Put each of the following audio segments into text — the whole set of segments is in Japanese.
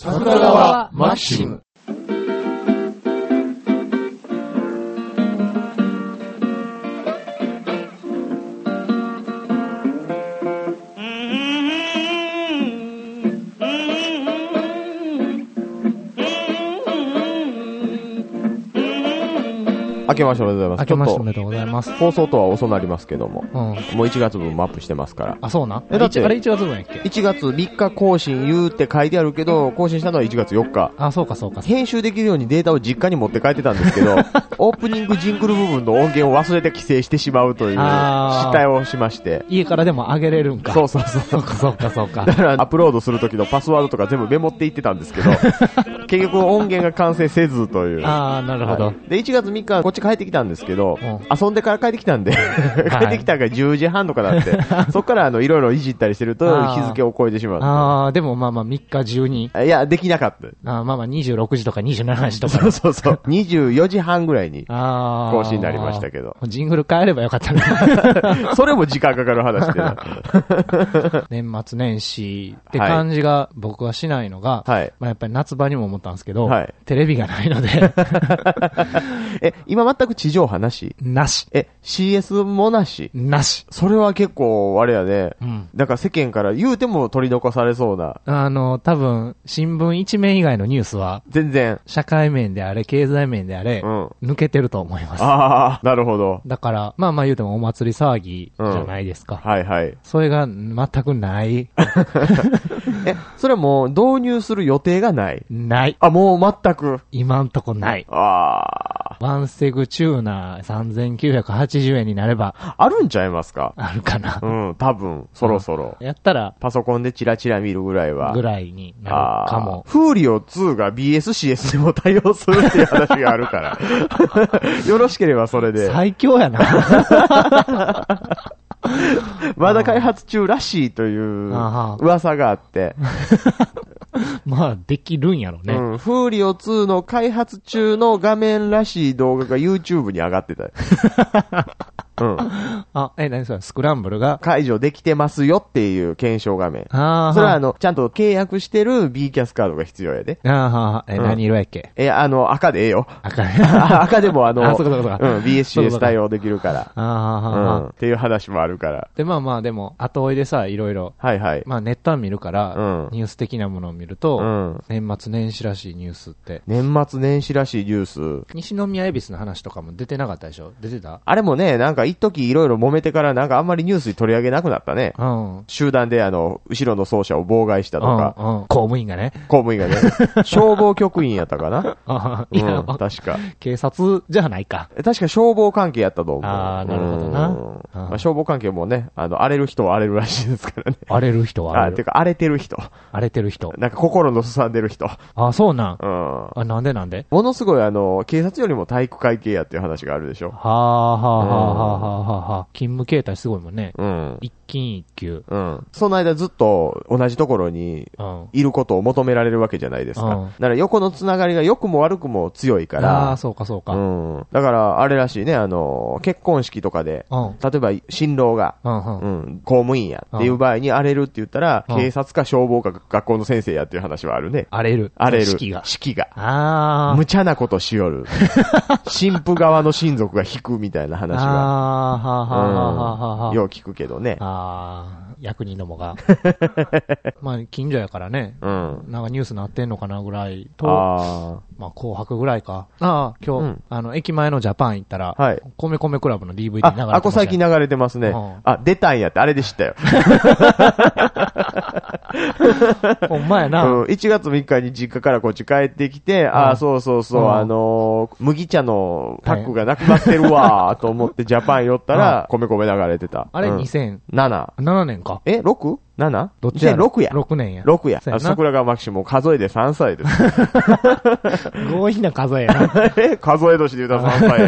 桜川マキシム。 明けましておめでとうございます。 明けましておめでとうございます。 放送とは遅なりますけども、 うん。 もう1月分もアップしてますから。 あ、そうな。 だってあれ1月分やっけ？ 1月3日更新言うって書いてあるけど、更新したのは1月4日。 あ、そうかそうか。 編集できるようにデータを実家に持って帰ってたんですけど、オープニングジングル部分の音源を忘れて帰省してしまうという失態をしまして。 家からでも上げれるんか。 そうそうそう。 そうかそうかそうか。 だからアップロードするときのパスワードとか全部メモっていってたんですけど、結局音源が完成せずという。 あー、なるほど。 はい、で、1月3日こっち帰ってきたんですけど、 うん、 遊んでから帰ってきたんで、帰ってきたから10時半とかだって、そっからいろいろいじったりしてると日付を超えてしまう。 あー、でもまあまあ3日中に。 いや、できなかった。 あー、まあまあ26時とか27時とか。 そうそうそう。24時半ぐらいに更新になりましたけど。 ジングル変えればよかったね。 それも時間かかる話でな。 年末年始って感じが僕はしないのが、 はい、 まあやっぱり夏場にも思ったんですけど、 はい、 テレビがないので。 今全く地上波なし？ なし。 CS もなし？ なし。 それは結構、あれやね。 うん。 だから世間から言うても取り残されそうな。 多分、新聞一面以外のニュースは、 全然。 社会面であれ、経済面であれ、 うん、 抜けてると思います。 ああ、なるほど。 だから、まあまあ言うてもお祭り騒ぎじゃないですか。 うん、はいはい。 それが全くない。 それはもう導入する予定がない？ ない。 あ、もう全く。 今んとこない。 ああ。 ワンセグチューナー3980円になれば。 あるんちゃいますか？ あるかな。 うん、多分、そろそろ。 やったら、 パソコンでチラチラ見るぐらいは。 ぐらいになるかも。 フーリオ2が BSCS でも対応するっていう話があるから。よろしければそれで。 最強やな。 まだ開発中らしいという噂があって。 まあ、できるんやろね。 うん。フーリオ2の開発中の画面らしい動画が YouTube に上がってた。うん。 何それ、スクランブルが解除できてますよっていう検証画面。 ああ。 それはちゃんと契約してる B キャスカードが必要やで。 何色やっけ？ 赤でええよ。赤でもそうかそうか。 BSCS 対応できるから。っていう話もあるから。 で、まあまあでも、後追いでさ、いろいろ。 はいはい。 まあネットは見るから、ニュース的なものを見ると、年末年始らしいニュースって。 年末年始らしいニュース。 西宮恵比寿の話とかも出てなかったでしょ？出てた？ あれもね、なんか一時いろいろ揉めてからなんかあんまりニュースに取り上げなくなったね。 うん。 集団で後ろの走者を妨害したとか。 公務員がね。 消防局員やったかな。 いや、 確か。 警察じゃないか。 確か消防関係やったと思う。 ああ、なるほどな。 まあ、消防関係もね、荒れる人は荒れるらしいですからね。 荒れる人は荒れる。 てか、荒れてる人。 荒れてる人。 なんか心のすさんでる人。 あ、そうなん。 うん。 なんでものすごい警察よりも体育会系やっていう話があるでしょ。 勤務形態すごいもんね。 うん。 一勤一休。 うん。その間ずっと同じところにいることを求められるわけじゃないですか。だから横のつながりが良くも悪くも強いから。 ああ、そうかそうか。 うん。だからあれらしいね、結婚式とかで、例えば新郎が、公務員やっていう場合に荒れるって言ったら、警察か消防か学校の先生やっていう話はあるね。 荒れる。 式が。 ああ。 無茶なことしよる。新婦側の親族が引くみたいな話は。よう聞くけどね。 役人どもが。まあ、近所やからね。なんかニュースなってんのかなぐらいと、まあ、紅白ぐらいか。今日、駅前のジャパン行ったら、米米クラブの DVD 流れてました。 最近流れてますね。出たんやって、あれで知ったよ。 ほんまやな。 1月3日に実家からこっち帰ってきて、そうそうそう、麦茶のパックがなくなってるわーと思ってジャパン寄ったら、米米流れてた。 あれ2007 7 年か。 6?7? どっちや ?6 や。 6年や。 6や。桜川マキシも数えで3歳です。 強引な数えやな。 数え年で言うたら3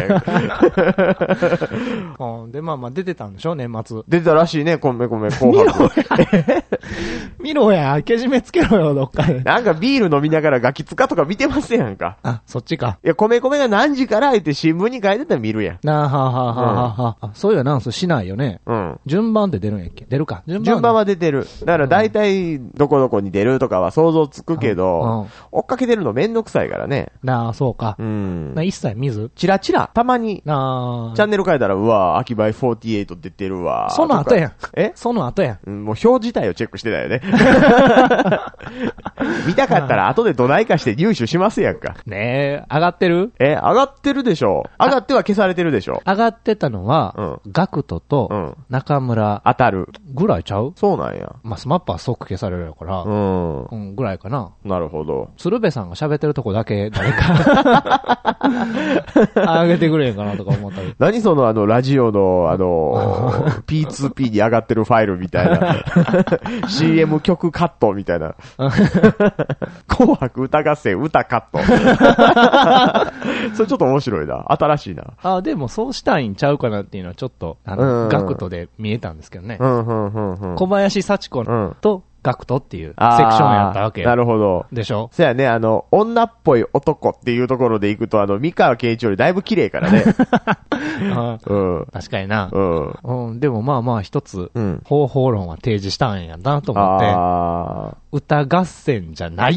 歳や。で、まあまあ出てたんでしょ年末。 出てたらしいね、米米紅白。 見ろや、けじめつけろよ、どっかで。 なんかビール飲みながらガキツカとか見てますやんか。 そっちか。 いや、米米が何時からって新聞に書いてたら見るやん。 そういうアナウンスしないよね。順番って出るんやっけ？出るか。 順番は出てる。 る。だから大体、どこどこに出るとかは想像つくけど、追っかけてるのめんどくさいからね。 なあ、そうか。一切見ずチラチラ、たまに、チャンネル変えたら、うわ、秋葉48出てるわ。 その後やん。その後やん。 もう表自体をチェックしてたよね。見たかったら後でどないかして入手しますやんか。 ねえ、上がってる？ 上がってるでしょ。上がっては消されてるでしょ。 上がってたのは、ガクトと中村当たるぐらいちゃう？そうなんや。 まあ、スマップは即消されるやから、ぐらいかな。 なるほど。 鶴瓶さんが喋ってるとこだけ誰か上げてくれへんかなとか思ったり。 何そのラジオのP2P に上がってるファイルみたいな。CM 曲カットみたいな。紅白歌合戦歌カット。それちょっと面白いな。新しいな。 でもそうしたいんちゃうかなっていうのはちょっと、ガクトで見えたんですけどね。小林幸子と、ガクトっていうセクションやったわけ。 なるほど。 でしょ？ そやね、女っぽい男っていうところで行くと、三河健一よりだいぶ綺麗からね。 確かにな。でもまあまあ一つ、方法論は提示したんやなと思って、歌合戦じゃないって。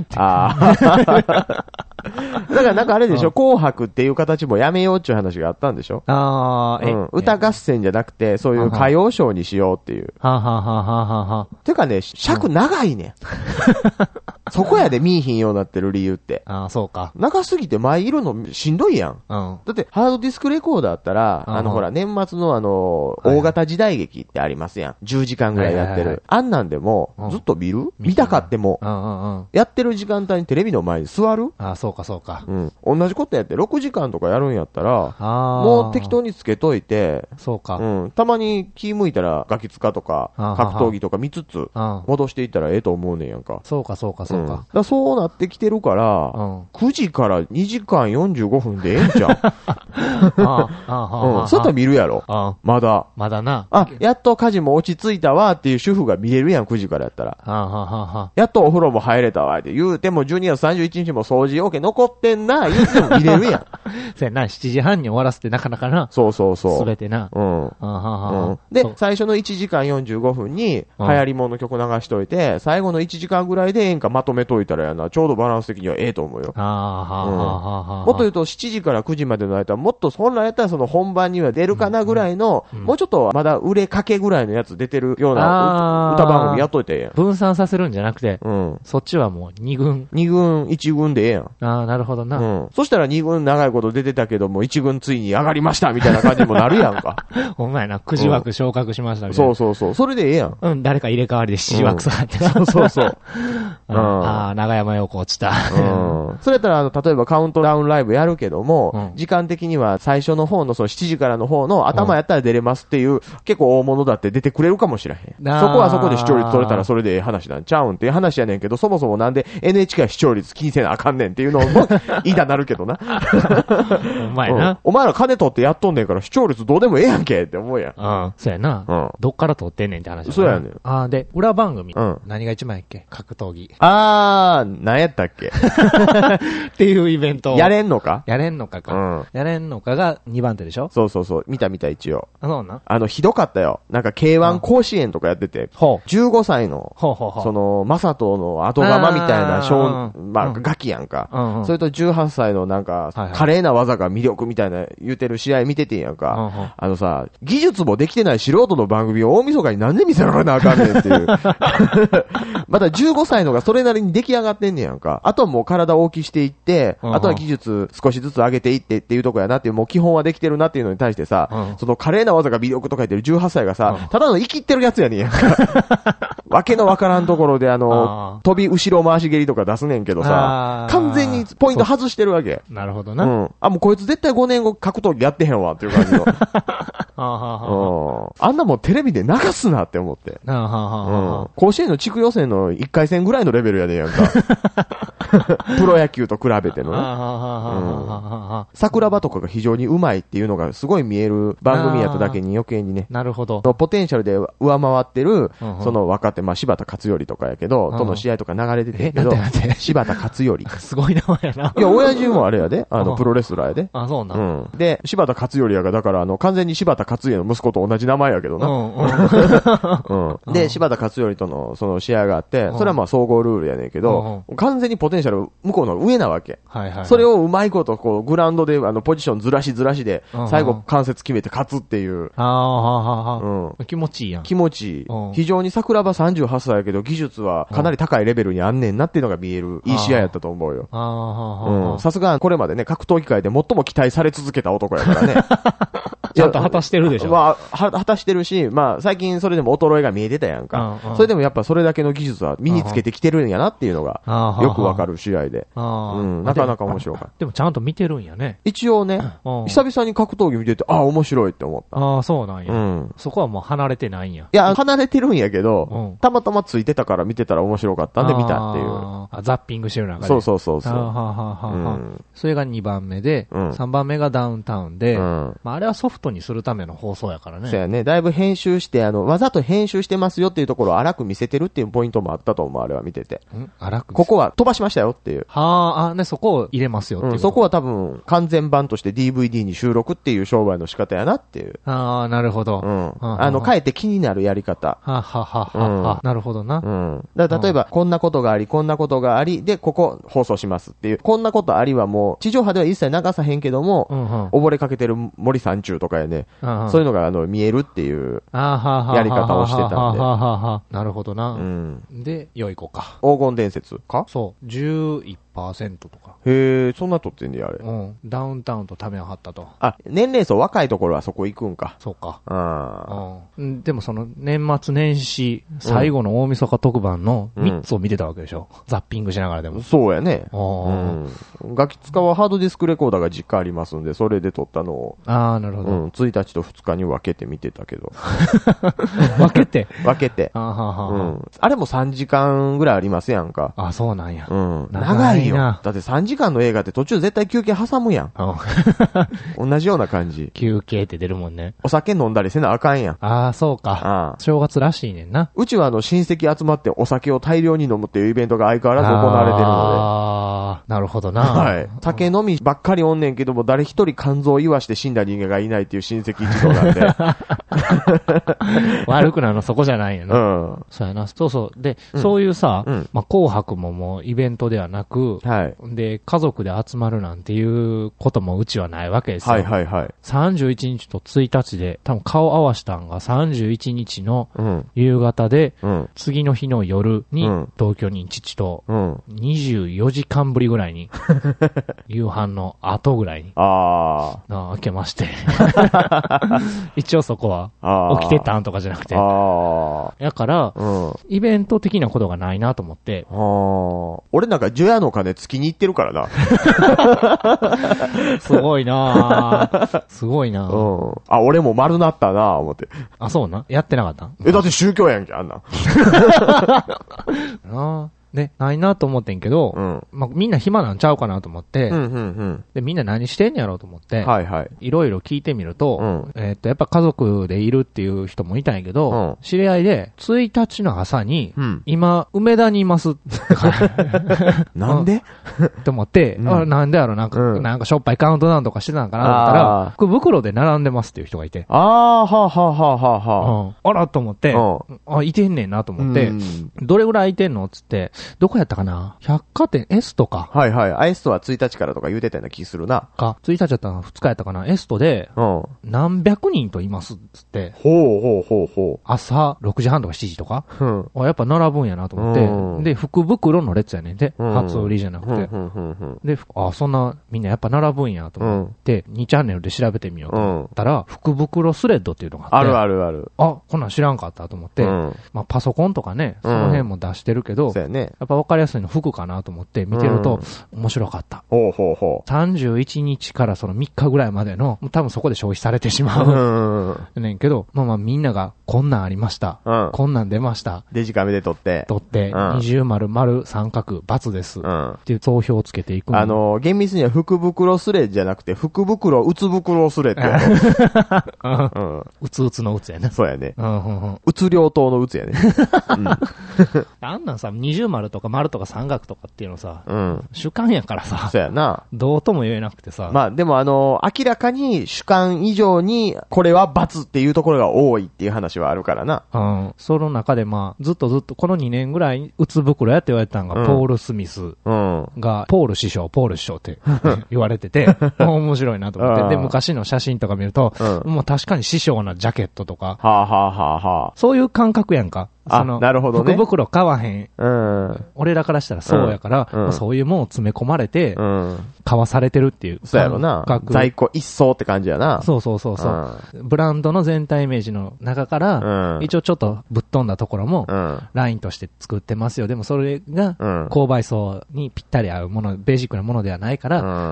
だからなんかあれでしょ、紅白っていう形もやめようっていう話があったんでしょ？歌合戦じゃなくて、そういう歌謡ショーにしようっていう。てかね、尺長いねん。そこやで見えひんようになってる理由って。 そうか。 長すぎて前いるのしんどいやん。だってハードディスクレコーダーだったら、ほら、年末の大型時代劇ってありますやん。10時間ぐらいやってる。あんなんでも、ずっと見たかっても、やってる時間帯にテレビの前に座る？ そうかそうか。 同じことやって6時間とかやるんやったら、もう適当につけといて、 そうか。 たまに気向いたらガキツカとか、格闘技とか見つつ、戻していったらええと思うねんやんか。 そうかそうかそうか。 そうなってきてるから、9時から2時間45分でええんちゃう？そうやったら見るやろ。まだ。 まだな。 やっと家事も落ち着いたわっていう主婦が見れるやん、9時からやったら。やっとお風呂も入れたわって言うても12月31日も掃除 OK 残ってんな、言うても見れるやん。 そうやな、7時半に終わらせてなかなかな。 そうそうそう。 すべてな。 で、最初の1時間45分に流行り物の曲流しといて、最後の1時間ぐらいで演歌まとめといたらやな、ちょうどバランス的にはええと思うよ。もっと言うと7時から9時までの間、もっと本来やったらその本番には出るかなぐらいの、もうちょっとまだ売れかけぐらいのやつ出てるような歌番組やっといてええやん。 分散させるんじゃなくて、そっちはもう2軍。 2軍、1軍でええやん。 なるほどな。 そしたら2軍長いこと出てたけども、1軍ついに上がりましたみたいな感じにもなるやんか。 ほんまやな、9時枠昇格しましたみたいな。 そう。それでええやん。 誰か入れ替わりで7時枠下がってな。 そう。 長山陽子落ちた。 それやったら、例えばカウントダウンライブやるけども、時間的には最初の方の、その7時からの方の頭やったら出れますっていう、結構大物だって出てくれるかもしれへん。そこはそこで視聴率取れたらそれでええ話なんちゃうんっていう話やねんけど、そもそもなんで NHK は視聴率気にせなあかんねんっていうのも、いいだなるけどな。 お前な。 お前ら金取ってやっとんねんから視聴率どうでもええやんけって思うやん。 そうやな。どっから取ってんねんって話。 そうやねん。 で、裏番組。何が一番やっけ？格闘技。 何やったっけっていうイベント。 やれんのかやれんのかが2番手でしょ？ そう。見た一応。 そうな。 ひどかったよ。なんか K1 甲子園とかやってて、15歳の、その、マサトの後釜みたいなガキやんか。それと18歳のなんか、華麗な技が魅力みたいな言うてる試合見ててんやんか。さ、技術もできてない素人の番組を大晦日になんで見せられなあかんねんっていう。また15歳のがそれなりに出来上がってんねやんか。あとはもう体大きしていって、あとは技術少しずつ上げていってっていうとこやなっていう、もう基本はできてるなっていうのに対してさ、その華麗な技が魅力とか言ってる18歳がさ、ただの生きってるやつやねんやんか。わけのわからんところで飛び後ろ回し蹴りとか出すねんけどさ、完全にポイント外してるわけ。 なるほどな。 もうこいつ絶対5年後格闘技やってへんわっていう感じの。あんなもんテレビで流すなって思って。甲子園の地区予選の1回戦ぐらいのレベルやねんやんか。 プロ野球と比べてのね。桜庭とかが非常にうまいっていうのがすごい見える番組やっただけに余計にね。 なるほど。 ポテンシャルで上回ってる、その若手、まあ柴田勝頼とかやけど、との試合とか流れててけど、柴田勝頼。 すごい名前やな。 いや、親父もあれやで、プロレスラーやで。 あ、そうな。 で、柴田勝頼やが、だから完全に柴田勝家の息子と同じ名前やけどな。で、柴田勝頼とのその試合があって、それはまあ総合ルールやねんけど、完全にポテンシャル向こうの上なわけ。それをうまいことこう、グラウンドでポジションずらしで、最後関節決めて勝つっていう。 気持ちいいやん。 気持ちいい。非常に桜庭38歳やけど、技術はかなり高いレベルにあんねんなっていうのが見える、いい試合やったと思うよ。さすがこれまでね、格闘技界で最も期待され続けた男やからね。 ちゃんと果たしてるでしょ。 まあ、果たしてるし、まあ、最近それでも衰えが見えてたやんか。それでもやっぱそれだけの技術は身につけてきてるんやなっていうのが、よくわかる試合で。なかなか面白かった。 でもちゃんと見てるんやね。 一応ね、久々に格闘技見てて、面白いって思った。 ああ、そうなんや。そこはもう離れてないんや。 いや、離れてるんやけど、たまたまついてたから見てたら面白かったんで見たっていう。 ザッピングしてる中で。 そう。 それが2番目で、3番目がダウンタウンで、まああれはソフトにするための放送やからね。 そうやね。だいぶ編集して、わざと編集してますよっていうところを荒く見せてるっていうポイントもあったと思う、あれは見てて。 荒くここは飛ばしましたよっていう。 そこを入れますよっていう。 そこは多分、完全版として DVD に収録っていう商売の仕方やなっていう。 なるほど。 かえって気になるやり方。 なるほどな。 だから例えば、こんなことがあり、で、ここ放送しますっていう。こんなことありはもう、地上波では一切流さへんけども、溺れかけてる森三中とかやね。そういうのが見えるっていうやり方をしてたんで。 なるほどな。で、よいこか。 黄金伝説か？ そう。11%とか。 へえ、そんなとってんねや、あれ。 ダウンタウンとためを張ったと。 年齢層若いところはそこ行くんか。 そうか。でもその年末年始、最後の大晦日特番の3つを見てたわけでしょ。ザッピングしながらでも。 そうやね。ガキ使はハードディスクレコーダーが実家ありますんで、それで撮ったのを。 なるほど。 1日と2日に分けて見てたけど。 分けてあれも3時間ぐらいありますやんか。 そうなんや。 長いよ。だって3時間の映画って途中絶対休憩挟むやん。同じような感じ。 休憩って出るもんね。 お酒飲んだりせなあかんやん。 そうか。正月らしいねんな。 うちは親戚集まってお酒を大量に飲むっていうイベントが相変わらず行われてるので。なるほどな。 はい。酒飲みばっかりおんねんけども、誰一人肝臓を言わして死んだ人間がいないっていう親戚一同なんで。 悪くなるのそこじゃないよな。そうやな。そう。で、そういうさ、紅白ももうイベントではなく、で、家族で集まるなんていうこともうちはないわけですよ。31日と1日で、多分顔合わしたんが31日の夕方で、次の日の夜に同居人父と24時間ぶりぐらいに、夕飯の後ぐらいに、開けまして。一応そこは、起きてたんとかじゃなくて。やから、イベント的なことがないなと思って。 俺なんか除夜の鐘つきに行ってるからな。 すごいなぁ。すごいなぁ。 俺も丸なったなぁ、思って。 そうな。やってなかっただって宗教やんけ、あんなん。 ね、ないなと思ってんけど、みんな暇なんちゃうかなと思って、で、みんな何してんやろうと思って、いろいろ聞いてみると、やっぱ家族でいるっていう人もいたんやけど、知り合いで、1日の朝に、今、梅田にいますって。 なんでって思って、なんでやろ、なんかしょっぱいカウントダウンとかしてたのかなと思ったら、福袋で並んでますっていう人がいて。あらと思って、いてんねんなと思って、どれぐらいいてんのつって、どこやったかな百貨店 S とか。 S とは1日からとか言うてたような気するな。 1日やったか2日やったかな ?S とで、何百人といますつって。朝6時半とか7時とか。やっぱ並ぶんやなと思って。で、福袋の列やねんで。初売りじゃなくて。で、そんな、みんなやっぱ並ぶんやと思って、2チャンネルで調べてみようと思ったら、福袋スレッドっていうのがあって。 ある。 こんなん知らんかったと思って。パソコンとかね、その辺も出してるけど、 やっぱ分かりやすいの服かなと思って見てると、面白かった。31日からその3日ぐらいまでの、多分そこで消費されてしまう。ねんけど、みんなが、こんなんありました。こんなん出ました。 デジカメで撮って、 二重丸、丸、三角、×です。っていう投票をつけていく。 厳密には福袋スレじゃなくて、福袋、うつ袋スレって。 うつうつのうつやね。 そうやね。うつ両党のうつやね。 あんなんさ、二重丸とか丸とか三角とかっていうのさ、主観やからさ。 そうやな。 どうとも言えなくてさ。 まあでも明らかに主観以上に、これは×っていうところが多いっていう話はあるからな。 その中でずっとこの2年ぐらい、うつ袋やって言われたのが、ポール・スミスが、ポール師匠って言われてて、面白いなと思って。で、昔の写真とか見ると、もう確かに師匠なジャケットとか、そういう感覚やんか。 なるほどね。 福袋買わへん。俺らからしたらそうやから、そういうもんを詰め込まれて、買わされてるっていう。 そうやろな。在庫一掃って感じやな。 そう。ブランドの全体イメージの中から、一応ちょっとぶっ飛んだところも、ラインとして作ってますよ。でもそれが、購買層にぴったり合うもの、ベーシックなものではないから、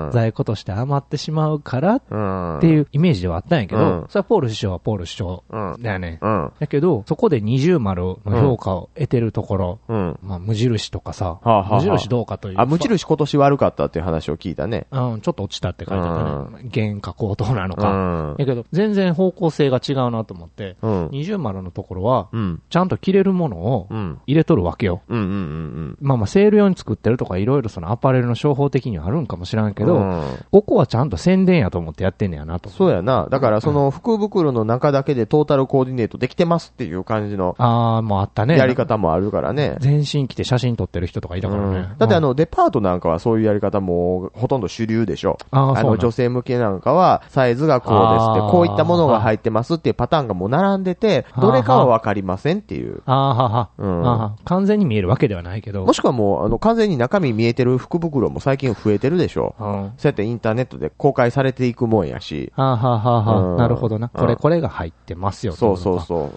在庫として余ってしまうから、っていうイメージではあったんやけど、それはポール師匠はポール師匠だよね。だけど、そこで二重丸の評価を得てるところ、無印とかさ、無印どうかという。 無印今年悪かったっていう話を聞いたね。 ちょっと落ちたって書いてあったね。原価高騰なのか。だけど、全然方向性が違うなと思って、二重丸のところは、ちゃんと着れるものを入れとるわけよ。セール用に作ってるとかいろいろそのアパレルの商法的にはあるんかもしれんけど、ここはちゃんと宣伝やと思ってやってんねやなと。 そうやな。だからその福袋の中だけでトータルコーディネートできてますっていう感じの。 もうあったね。 やり方もあるからね。 全身着て写真撮ってる人とかいたからね。 だってデパートなんかはそういうやり方もほとんど主流でしょ。女性向けなんかはサイズがこうですって、こういったものが入ってますっていうパターンがもう並んでて、どれかはわかりませんっていう。 完全に見えるわけではないけど。 もしくはもう完全に中身見えてる福袋も最近増えてるでしょ。そうやってインターネットで公開されていくもんやし。 なるほどな。これが入ってますよ。 そう。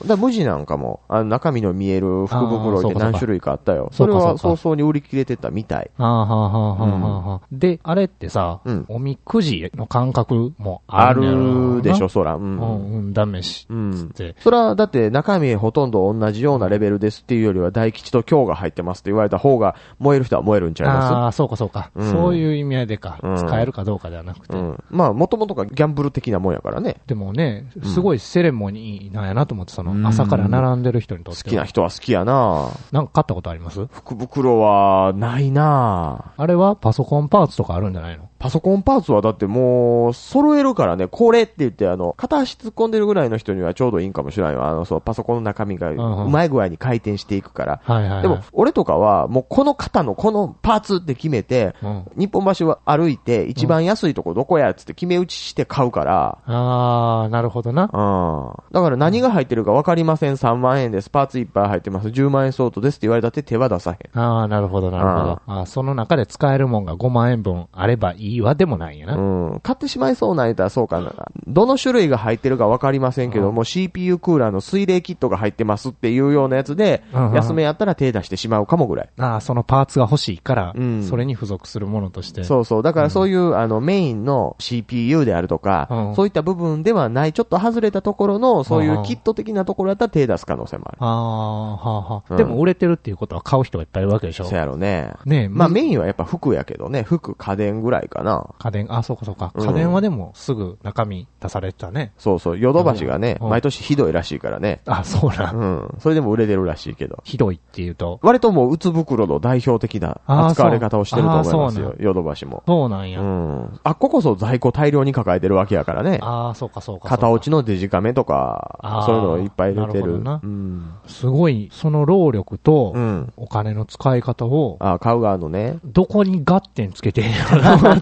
無地なんかも中身の見える福袋って何種類かあったよ。それは早々に売り切れてたみたい。 で、あれってさ、おみくじの感覚もあるでしょ、そら。 ダメし。 そら、だって中身ほとんど同じようなレベルですっていうよりは大吉と今日が入ってますって言われた方が燃える人は燃えるんちゃいます？ そうか。そういう意味合いでか。使えるかどうかではなくて。 もともとがギャンブル的なもんやからね。 でもね、すごいセレモニーなんやなと思って、朝から並んでる人にとって。 好きな人は好きやな。 なんか買ったことあります？ 福袋はないな。 あれはパソコンパーツとかあるんじゃないの？ パソコンパーツはだってもう、揃えるからね、これって言って、片足突っ込んでるぐらいの人にはちょうどいいんかもしれないわ。パソコンの中身がうまい具合に回転していくから。でも、俺とかは、もうこの型のこのパーツって決めて、日本橋を歩いて、一番安いとこどこやっつって決め打ちして買うから。 なるほどな。 だから何が入ってるか分かりません。3万円です。パーツいっぱい入ってます。10万円相当ですって言われたって手は出さへん。 なるほど。その中で使えるもんが5万円分あればいいわでもないんやな。 買ってしまいそうなやったらそうかな。どの種類が入ってるか分かりませんけども、CPU クーラーの水冷キットが入ってますっていうようなやつで、安めやったら手出してしまうかもぐらい。 そのパーツが欲しいから、それに付属するものとして。 そう。だからそういうメインの CPU であるとか、そういった部分ではない、ちょっと外れたところの、そういうキット的なところだったら手出す可能性もある。でも売れてるっていうことは買う人がいっぱいいるわけでしょ。 そうやろね。メインはやっぱ服やけどね、服、家電ぐらいかな。 家電、そうか。家電はでもすぐ中身出されてたね。 そう。ヨドバシがね、毎年ひどいらしいからね。 そうな。 それでも売れてるらしいけど。 ひどいっていうと。 割ともう、うつ袋の代表的な扱われ方をしてると思いますよ。ヨドバシも。 そうなんや。 ここそ在庫大量に抱えてるわけやからね。 そうか。 片落ちのデジカメとか、そういうのをいっぱい入れてる。 すごい、その労力と、お金の使い方を、 買う側のね。 どこに合点つけてんやろなっ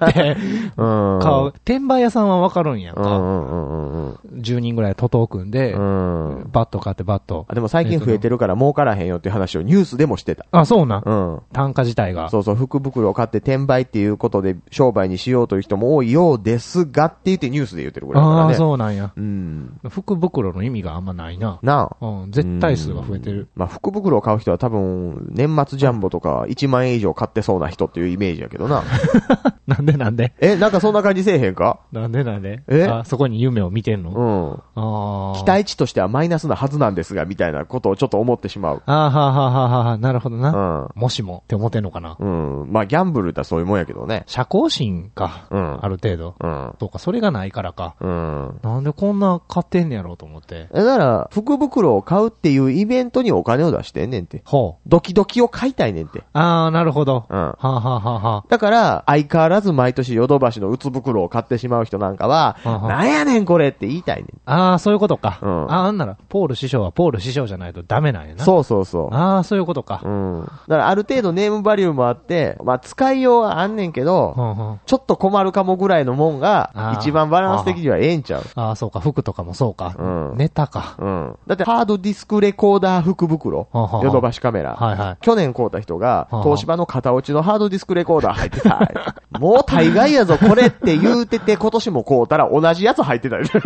って、転売屋さんはわかるんやんか。10人ぐらい徒党組んで、バット買ってバット。 でも最近増えてるから儲からへんよっていう話をニュースでもしてた。 あ、そうな。単価自体が。 そうそう、福袋を買って転売っていうことで商売にしようという人も多いようですがって言ってニュースで言ってるぐらいだからね。 ああ、そうなんや。福袋の意味があんまないな。絶対数が増えてる。 まあ、福袋を買う人は多分、年末ジャンボとか1万円以上買ってそうな人っていうイメージやけどな。 なんでなんかそんな感じせえへんか？ なんでそこに夢を見てんの？ 期待値としてはマイナスなはずなんですが、みたいなことをちょっと思ってしまう。 なるほどな。もしもって思ってんのかな。 まあ、ギャンブルだそういうもんやけどね。 社交心か。ある程度。そうか、それがないからか。なんでこんな買ってんねやろうと思って。 だから、福袋を買うっていうイベントにお金を出してんねんて。ドキドキを買いたいねんて。 なるほど。 だから、相変わらず毎年ヨドバシのうつ袋を買ってしまう人なんかは、なんやねんこれって言いたいねん。そういうことか。なんなら、ポール師匠はポール師匠じゃないとダメなんやな。 そう。 そういうことか。 だからある程度ネームバリューもあって、まあ使いようはあんねんけど、ちょっと困るかもぐらいのもんが、一番バランス的にはええんちゃう。 そうか、服とかもそうか。ネタか。 だってハードディスクレコーダー福袋、ヨドバシカメラ。去年買うた人が、東芝の片落ちのハードディスクレコーダー入ってた。もう大概やぞ、これって言うてて、今年も買うたら同じやつ入ってたり。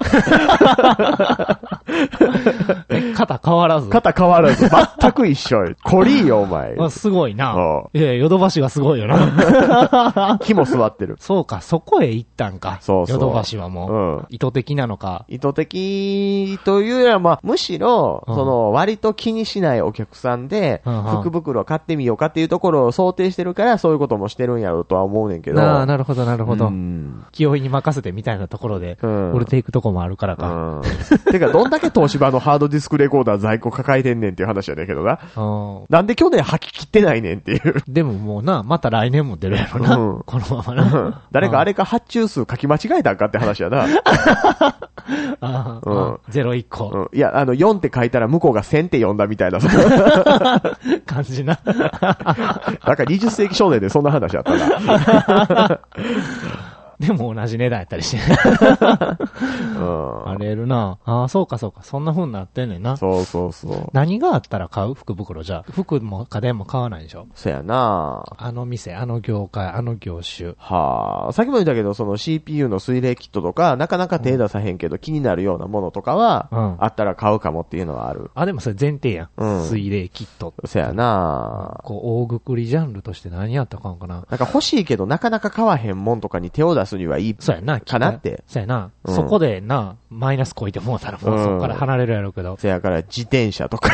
肩変わらず。全く一緒よ。コリーよ、お前。 すごいな。ヨドバシがすごいよな。 木も座ってる。 そうか、そこへ行ったんか。ヨドバシはもう。意図的なのか。 意図的というよりは、まあ、むしろ、割と気にしないお客さんで、福袋を買ってみようかっていうところを想定してるから、そういうこともしてるんやろうとは思うねんけど。 なるほど。気負いに任せてみたいなところで、売れていくとこもあるからか。 てか、どんだけ東芝のハードディスクレコーダー在庫抱えてんねんっていう話やねんけどな。なんで去年吐き切ってないねんっていう。 でももうな、また来年も出るやろな。このままな。 誰かあれか発注数書き間違えたんかって話やな。 01個。 いや、4って書いたら向こうが1000って読んだみたいな。 感じな。 なんか20世紀少年でそんな話やったな。 でも同じ値段やったりして。あれるな。そうか。そんな風になってんねんな。 そう。 何があったら買う？福袋じゃ。服も家電も買わないでしょ。 そやな。 あの店、あの業界、あの業種。 さっきも言ったけど、その CPU の水冷キットとか、なかなか手出さへんけど気になるようなものとかは、あったら買うかもっていうのはある。 でもそれ前提やん。水冷キット。 そやな。 大ぐくりジャンルとして何やったら買うんかな。 なんか欲しいけどなかなか買わへんもんとかに手を出すにはいい。 そうやな。 かなって。 そうやな。そこでな、マイナスこいてもうたらもうそこから離れるやろうけど。 そやから自転車とか。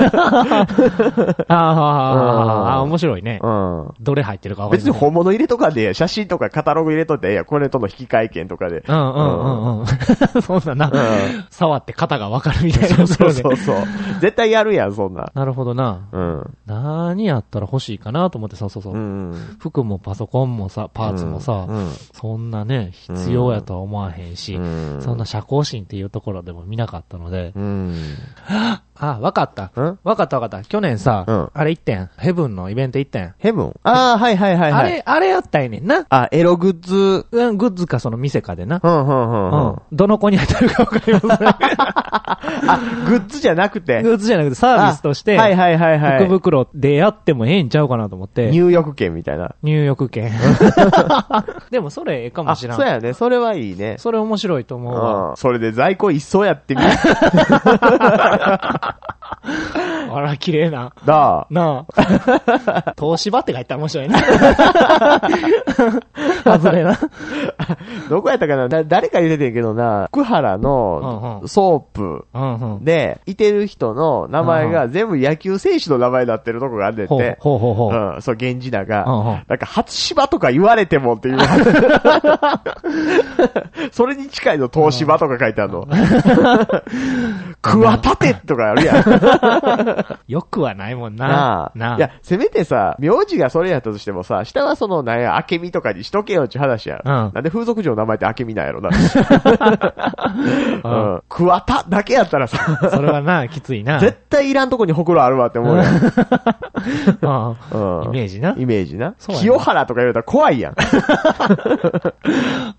面白いね。どれ入ってるか分かんない。 別に本物入れとかで、写真とかカタログ入れとって、これとの引換券とかで。 そんなな。触って肩が分かるみたいな。 そう。絶対やるやん、そんな。 なるほどな。何やったら欲しいかなと思って、そう。服もパソコンもさ、パーツもさ、そんなね、必要やとは思わへんし、そんな社交心っていうところでも見なかったので、わかった。去年さ、あれ行ってん。ヘブンのイベント行ってん。 ヘブン？はい。 あれやったんやねんな。 エログッズ。 グッズかその店かでな。どの子に当たるか分かりますね。 グッズじゃなくて。 サービスとして、福袋でやってもええんちゃうかなと思って。 入浴券みたいな。 入浴券。でもそれええかもしれん。 そうやね。それはいいね。 それ面白いと思うわ。 それで在庫一層やってみる。 あら、綺麗な。 なあ。東芝って書いて面白いな。外れな。 どこやったかな誰か言っててんけどな、福原のソープで、いてる人の名前が全部野球選手の名前になってるとこがあんねんって。そう、源氏名が。なんか、初芝とか言われてもっていう。それに近いの東芝とか書いてあるの。桑立てとかあるやん。 よくはないもんな。 いや、せめてさ、名字がそれやったとしてもさ、下はその、明美とかにしとけよ。 よって話や。なんで風俗嬢の名前って明美なんやろな。桑田だけやったらさ。 それはな、きついな。 絶対いらんとこにほくろあるわって思うやん。イメージな。 イメージな。清原とか言うたら怖いやん。